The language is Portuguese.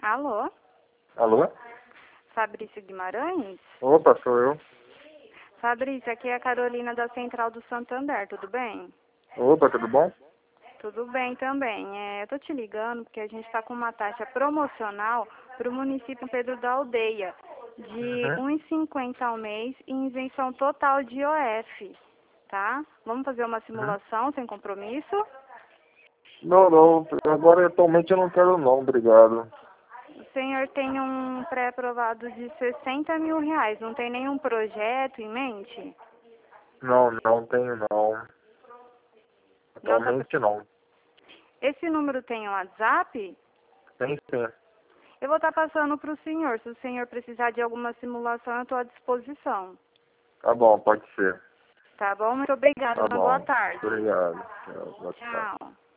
Alô? Alô? Fabrício Guimarães? Opa, sou eu. Fabrício, aqui é a Carolina da Central do Santander, tudo bem? Opa, tudo bom? Tudo bem também. Eu tô te ligando porque a gente está com uma taxa promocional para o município Pedro da Aldeia de Uhum. R$ 1,50 ao mês e isenção total de IOF, tá? Vamos fazer uma Uhum. simulação sem compromisso? Não, agora atualmente eu não quero não, obrigado. O senhor tem um pré-aprovado de R$ 60 mil, não tem nenhum projeto em mente? Não tenho não. Não tá... Atualmente não. Esse número tem um WhatsApp? Tem sim. Eu vou estar passando para o senhor. Se o senhor precisar de alguma simulação, eu estou à disposição. Tá bom, pode ser. Tá bom? Muito obrigada. Tá Uma boa bom. tarde. Obrigado. Tchau, boa tarde. Tchau.